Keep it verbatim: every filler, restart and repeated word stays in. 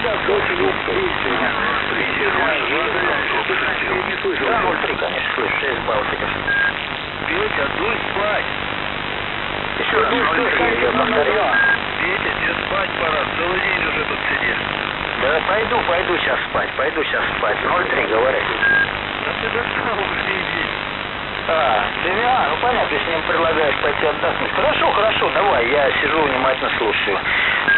Да, ноль три, конечно, слышь, шесть баллов идешь. Петя, дуй спать. Еще раз, ноль три, я повторяю. Петя, тебе спать пора, целый день уже тут сидишь. Да пойду, пойду сейчас спать, пойду сейчас спать. ноль три, говори. Да ты достал уже иди. А, ты, а, ну понятно, ты с ним предлагаешь пойти отдохнуть. Хорошо, хорошо, давай, я сижу, внимательно слушаю.